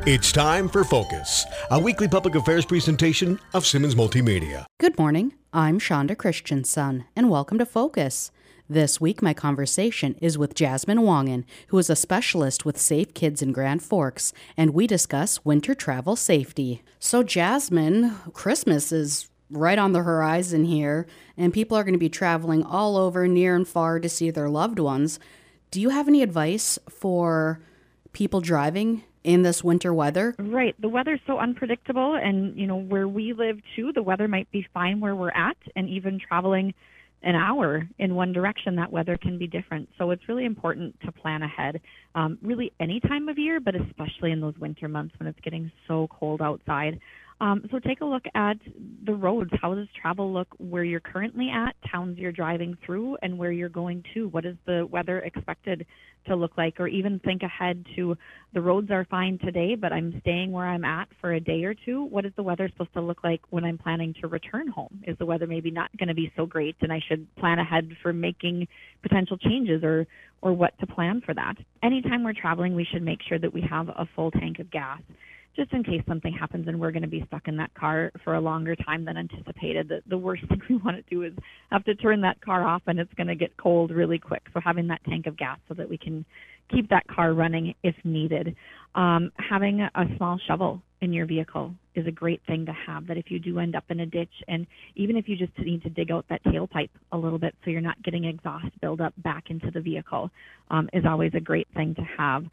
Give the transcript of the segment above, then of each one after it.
It's time for Focus, a weekly public affairs presentation of Simmons Multimedia. Good morning. I'm Shonda Christensen, and welcome to Focus. This week, my conversation is with Jasmine Wangen, who is a specialist with Safe Kids in Grand Forks, and we discuss winter travel safety. So, Jasmine, Christmas is right on the horizon here, and people are going to be traveling all over, near and far, to see their loved ones. Do you have any advice for people driving in this winter weather? Right. The weather's so unpredictable, and, where we live, too, the weather might be fine where we're at, and even traveling an hour in one direction, that weather can be different. So it's really important to plan ahead, really any time of year, but especially in those winter months when it's getting so cold outside. So take a look at the roads. How does travel look where you're currently at, towns you're driving through, and where you're going to? What is the weather expected to look like? Or even think ahead to the roads are fine today, but I'm staying where I'm at for a day or two. What is the weather supposed to look like when I'm planning to return home? Is the weather maybe not going to be so great, and I should plan ahead for making potential changes or what to plan for that? Anytime we're traveling, we should make sure that we have a full tank of gas, just in case something happens and we're going to be stuck in that car for a longer time than anticipated. The worst thing we want to do is have to turn that car off and it's going to get cold really quick. So having that tank of gas so that we can keep that car running if needed. Having a small shovel in your vehicle is a great thing to have, that if you do end up in a ditch, and even if you just need to dig out that tailpipe a little bit so you're not getting exhaust buildup back into the vehicle, is always a great thing to have.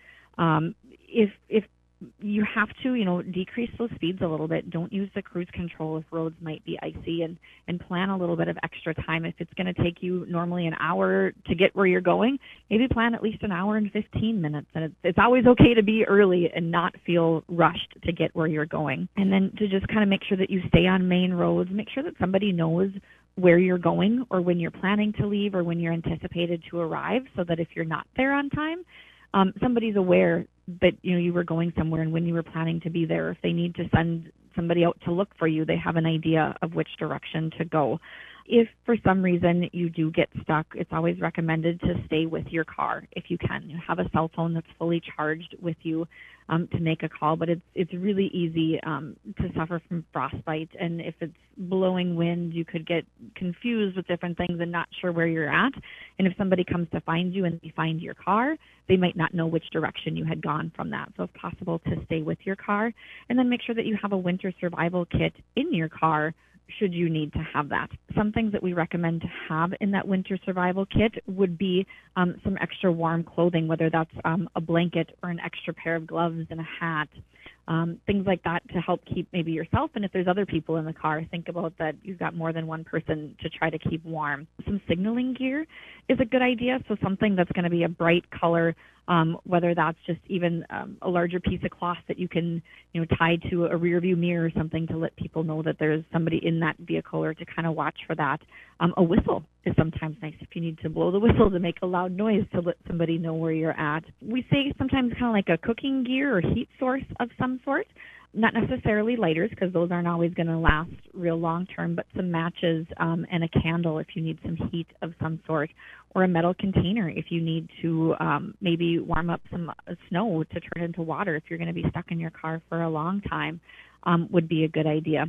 If you have to, decrease those speeds a little bit. Don't use the cruise control if roads might be icy, and plan a little bit of extra time. If it's going to take you normally an hour to get where you're going, maybe plan at least an hour and 15 minutes. And it's always okay to be early and not feel rushed to get where you're going. And then to just kind of make sure that you stay on main roads, make sure that somebody knows where you're going or when you're planning to leave or when you're anticipated to arrive, so that if you're not there on time, somebody's aware that you were going somewhere and when you were planning to be there. If they need to send somebody out to look for you, they have an idea of which direction to go. If for some reason you do get stuck, it's always recommended to stay with your car if you can. You have a cell phone that's fully charged with you to make a call, but it's really easy to suffer from frostbite. And if it's blowing wind, you could get confused with different things and not sure where you're at. And if somebody comes to find you and they find your car, they might not know which direction you had gone from that. So if possible, to stay with your car, and then make sure that you have a winter survival kit in your car should you need to have that. Some things that we recommend to have in that winter survival kit would be some extra warm clothing, whether that's a blanket or an extra pair of gloves and a hat, things like that to help keep maybe yourself, and if there's other people in the car, think about that you've got more than one person to try to keep warm. Some signaling gear is a good idea, so something that's going to be a bright color, whether that's just even a larger piece of cloth that you can tie to a rear view mirror or something to let people know that there's somebody in that vehicle, or to kind of watch for that. A whistle is sometimes nice if you need to blow the whistle to make a loud noise to let somebody know where you're at. We say sometimes kind of like a cooking gear or heat source of some sort. Not necessarily lighters, because those aren't always going to last real long term, but some matches and a candle if you need some heat of some sort, or a metal container if you need to maybe warm up some snow to turn into water if you're going to be stuck in your car for a long time, would be a good idea.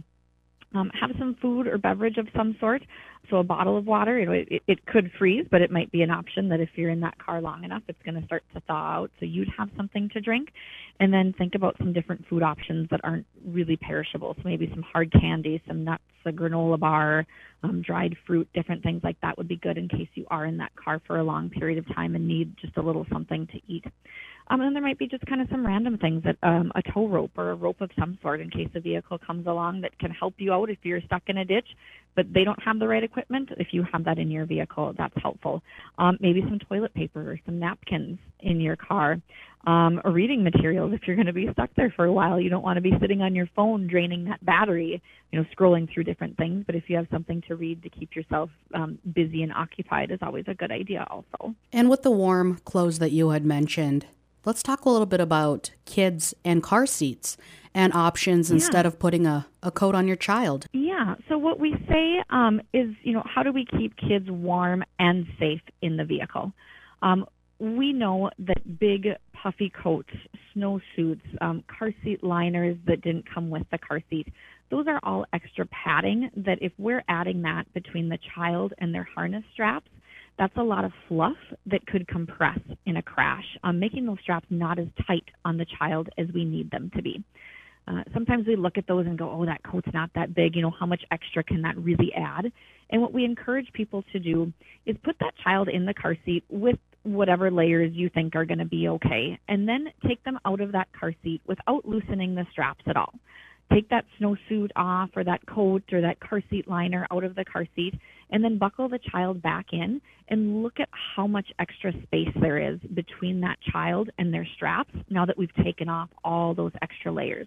Have some food or beverage of some sort. So a bottle of water, it could freeze, but it might be an option that if you're in that car long enough, it's going to start to thaw out. So you'd have something to drink. And then think about some different food options that aren't really perishable. So maybe some hard candy, some nuts, a granola bar, dried fruit, different things like that would be good in case you are in that car for a long period of time and need just a little something to eat. And there might be just kind of some random things, that a tow rope or a rope of some sort in case a vehicle comes along that can help you out if you're stuck in a ditch, but they don't have the right equipment. If you have that in your vehicle, that's helpful. Maybe some toilet paper or some napkins in your car, or reading materials if you're going to be stuck there for a while. You don't want to be sitting on your phone draining that battery, scrolling through different things. But if you have something to read to keep yourself busy and occupied is always a good idea also. And with the warm clothes that you had mentioned, let's talk a little bit about kids and car seats and options instead of putting a coat on your child. Yeah. So what we say is, how do we keep kids warm and safe in the vehicle? we know that big puffy coats, snowsuits, car seat liners that didn't come with the car seat, those are all extra padding that if we're adding that between the child and their harness straps, that's a lot of fluff that could compress in a crash, making those straps not as tight on the child as we need them to be. Sometimes we look at those and go, oh, that coat's not that big. How much extra can that really add? And what we encourage people to do is put that child in the car seat with whatever layers you think are going to be okay, and then take them out of that car seat without loosening the straps at all. Take that snowsuit off or that coat or that car seat liner out of the car seat, and then buckle the child back in and look at how much extra space there is between that child and their straps now that we've taken off all those extra layers.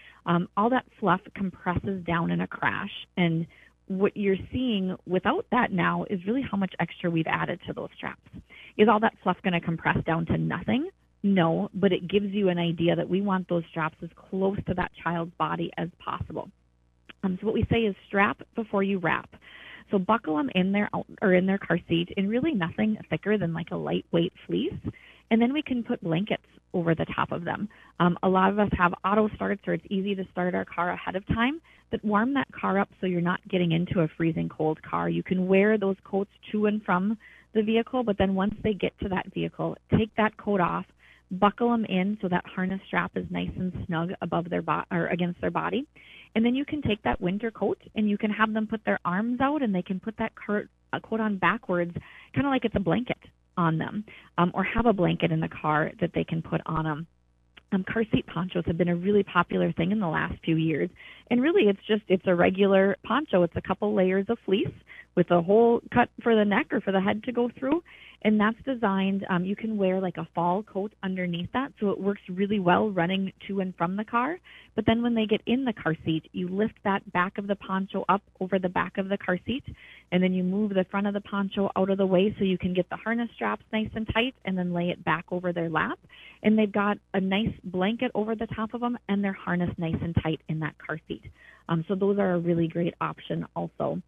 All that fluff compresses down in a crash, and what you're seeing without that now is really how much extra we've added to those straps. Is all that fluff going to compress down to nothing? No, but it gives you an idea that we want those straps as close to that child's body as possible. So what we say is strap before you wrap. So buckle them in their car seat in really nothing thicker than like a lightweight fleece, and then we can put blankets over the top of them. A lot of us have auto starts, or it's easy to start our car ahead of time, that warm that car up so you're not getting into a freezing cold car. You can wear those coats to and from the vehicle, but then once they get to that vehicle, take that coat off, buckle them in so that harness strap is nice and snug above their or against their body. And then you can take that winter coat and you can have them put their arms out and they can put that coat on backwards, kind of like it's a blanket on them, or have a blanket in the car that they can put on them. Car seat ponchos have been a really popular thing in the last few years. And really it's a regular poncho. It's a couple layers of fleece with a hole cut for the neck or for the head to go through. And that's designed, you can wear like a fall coat underneath that, so it works really well running to and from the car. But then when they get in the car seat, you lift that back of the poncho up over the back of the car seat, and then you move the front of the poncho out of the way so you can get the harness straps nice and tight, and then lay it back over their lap. And they've got a nice blanket over the top of them, and their harness nice and tight in that car seat. So those are a really great option also.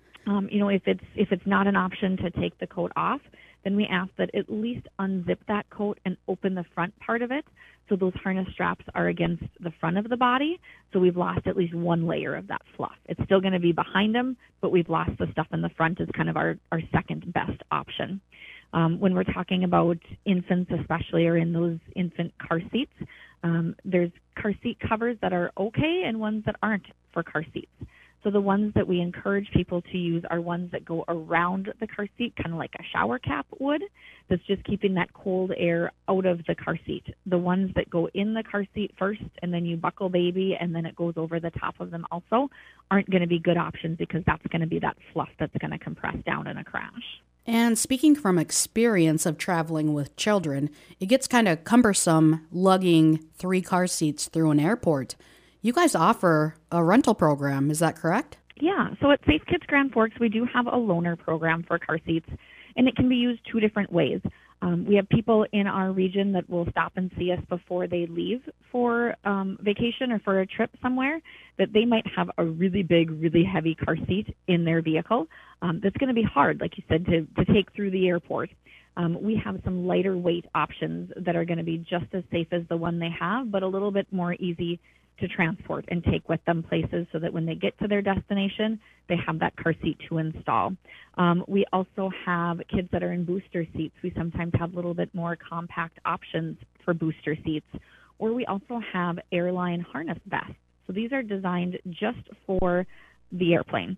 If it's not an option to take the coat off, then we ask that at least unzip that coat and open the front part of it so those harness straps are against the front of the body. So we've lost at least one layer of that fluff. It's still going to be behind them, but we've lost the stuff in the front is kind of our second best option. When we're talking about infants especially, or in those infant car seats, there's car seat covers that are okay and ones that aren't for car seats. So the ones that we encourage people to use are ones that go around the car seat, kind of like a shower cap would, that's just keeping that cold air out of the car seat. The ones that go in the car seat first and then you buckle baby and then it goes over the top of them also aren't going to be good options, because that's going to be that fluff that's going to compress down in a crash. And speaking from experience of traveling with children, it gets kind of cumbersome lugging 3 car seats through an airport. You guys offer a rental program, is that correct? Yeah, so at Safe Kids Grand Forks, we do have a loaner program for car seats, and it can be used 2 different ways. We have people in our region that will stop and see us before they leave for vacation or for a trip somewhere, that they might have a really big, really heavy car seat in their vehicle. That's going to be hard, like you said, to take through the airport. We have some lighter weight options that are going to be just as safe as the one they have, but a little bit more easy to transport and take with them places, so that when they get to their destination, they have that car seat to install. We also have kids that are in booster seats. We sometimes have a little bit more compact options for booster seats. Or we also have airline harness vests. So these are designed just for the airplane.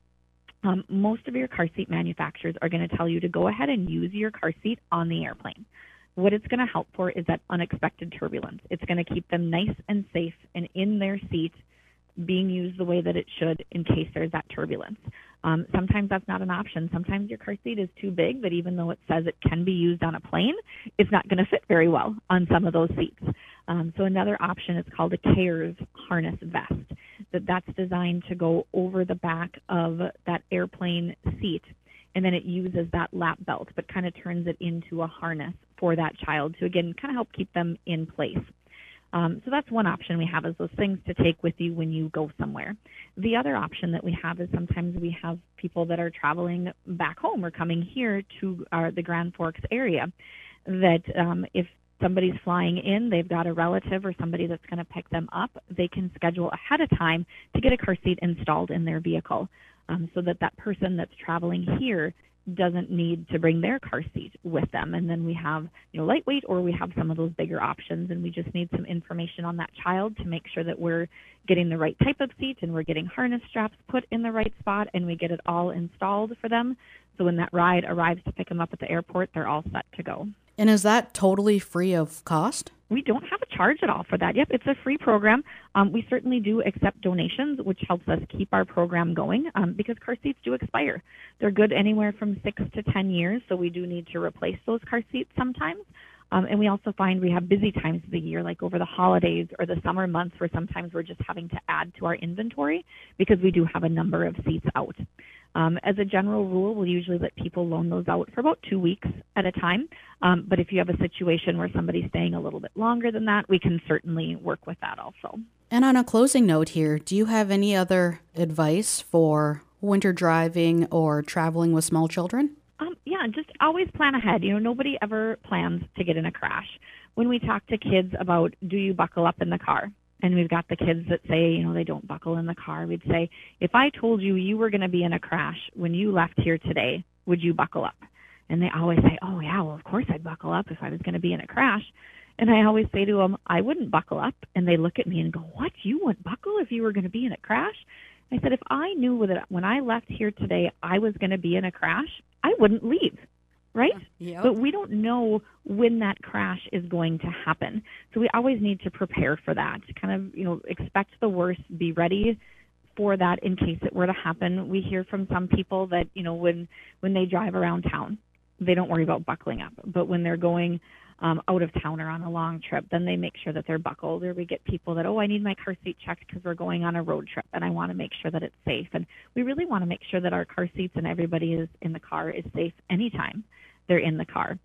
Most of your car seat manufacturers are going to tell you to go ahead and use your car seat on the airplane. What it's going to help for is that unexpected turbulence. It's going to keep them nice and safe and in their seat, being used the way that it should in case there's that turbulence. Sometimes that's not an option. Sometimes your car seat is too big that even though it says it can be used on a plane, it's not going to fit very well on some of those seats. So another option is called a CARES harness vest. That's designed to go over the back of that airplane seat, and then it uses that lap belt, but kind of turns it into a harness for that child to, again, kind of help keep them in place. So that's one option we have, is those things to take with you when you go somewhere. The other option that we have is sometimes we have people that are traveling back home or coming here to the Grand Forks area that if somebody's flying in, they've got a relative or somebody that's going to pick them up, they can schedule ahead of time to get a car seat installed in their vehicle, so that person that's traveling here doesn't need to bring their car seat with them. And then we have, lightweight, or we have some of those bigger options, and we just need some information on that child to make sure that we're getting the right type of seat and we're getting harness straps put in the right spot, and we get it all installed for them. So when that ride arrives to pick them up at the airport, they're all set to go. And is that totally free of cost? We don't have a charge at all for that. Yep, it's a free program. We certainly do accept donations, which helps us keep our program going, because car seats do expire. They're good anywhere from 6 to 10 years, so we do need to replace those car seats sometimes. And we also find we have busy times of the year, like over the holidays or the summer months, where sometimes we're just having to add to our inventory because we do have a number of seats out. As a general rule, we'll usually let people loan those out for about 2 weeks at a time. But if you have a situation where somebody's staying a little bit longer than that, we can certainly work with that also. And on a closing note here, do you have any other advice for winter driving or traveling with small children? Yeah, just always plan ahead. Nobody ever plans to get in a crash. When we talk to kids about, do you buckle up in the car? And we've got the kids that say, they don't buckle in the car. We'd say, if I told you were going to be in a crash when you left here today, would you buckle up? And they always say, oh, yeah, well, of course I'd buckle up if I was going to be in a crash. And I always say to them, I wouldn't buckle up. And they look at me and go, what? You wouldn't buckle if you were going to be in a crash? I said, if I knew that when I left here today I was going to be in a crash, I wouldn't leave. Right? Yep. But we don't know when that crash is going to happen. So we always need to prepare for that, kind of, expect the worst, be ready for that in case it were to happen. We hear from some people that, when they drive around town, they don't worry about buckling up. But when they're going out of town or on a long trip, then they make sure that they're buckled. Or we get people that, I need my car seat checked because we're going on a road trip and I want to make sure that it's safe. And we really want to make sure that our car seats and everybody is in the car is safe anytime they're in the car.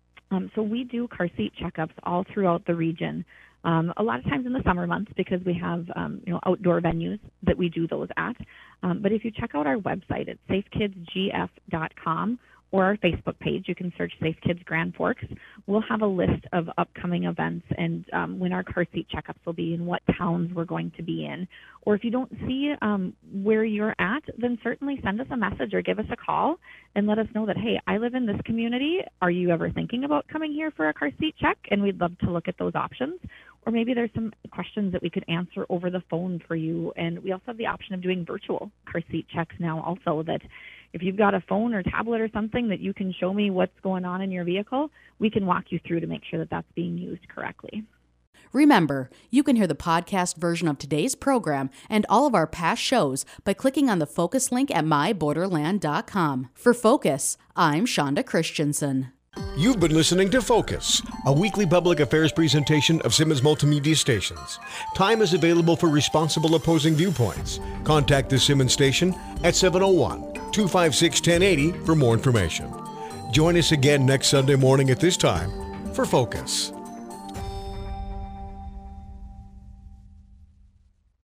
So we do car seat checkups all throughout the region. A lot of times in the summer months because we have outdoor venues that we do those at. But if you check out our website at safekidsgf.com or our Facebook page, you can search Safe Kids Grand Forks. We'll have a list of upcoming events and when our car seat checkups will be and what towns we're going to be in. Or if you don't see where you're at, then certainly send us a message or give us a call and let us know that, hey, I live in this community. Are you ever thinking about coming here for a car seat check? And we'd love to look at those options. Or maybe there's some questions that we could answer over the phone for you. And we also have the option of doing virtual car seat checks now also, that if you've got a phone or tablet or something that you can show me what's going on in your vehicle, we can walk you through to make sure that that's being used correctly. Remember, you can hear the podcast version of today's program and all of our past shows by clicking on the Focus link at myborderland.com. For Focus, I'm Shonda Christensen. You've been listening to Focus, a weekly public affairs presentation of Simmons Multimedia Stations. Time is available for responsible opposing viewpoints. Contact the Simmons station at 701-256-1080 for more information. Join us again next Sunday morning at this time for Focus.